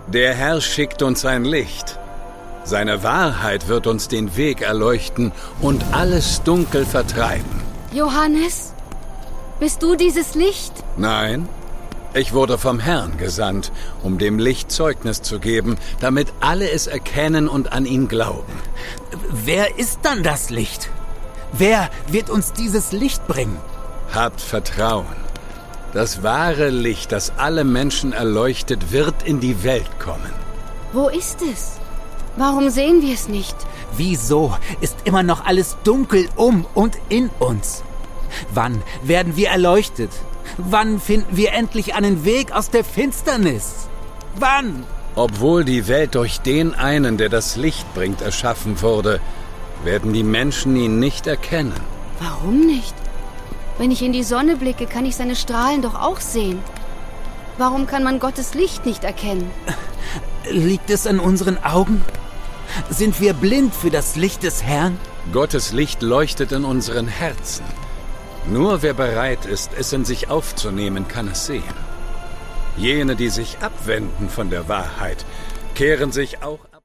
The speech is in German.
Der Herr schickt uns ein Licht. Seine Wahrheit wird uns den Weg erleuchten und alles Dunkel vertreiben. Johannes, bist du dieses Licht? Nein, ich wurde vom Herrn gesandt, um dem Licht Zeugnis zu geben, damit alle es erkennen und an ihn glauben. Wer ist dann das Licht? Wer wird uns dieses Licht bringen? Habt Vertrauen. Das wahre Licht, das alle Menschen erleuchtet, wird in die Welt kommen. Wo ist es? Warum sehen wir es nicht? Wieso ist immer noch alles dunkel um und in uns? Wann werden wir erleuchtet? Wann finden wir endlich einen Weg aus der Finsternis? Wann? Obwohl die Welt durch den einen, der das Licht bringt, erschaffen wurde, werden die Menschen ihn nicht erkennen. Warum nicht? Wenn ich in die Sonne blicke, kann ich seine Strahlen doch auch sehen. Warum kann man Gottes Licht nicht erkennen? Liegt es an unseren Augen? Sind wir blind für das Licht des Herrn? Gottes Licht leuchtet in unseren Herzen. Nur wer bereit ist, es in sich aufzunehmen, kann es sehen. Jene, die sich abwenden von der Wahrheit, kehren sich auch ab.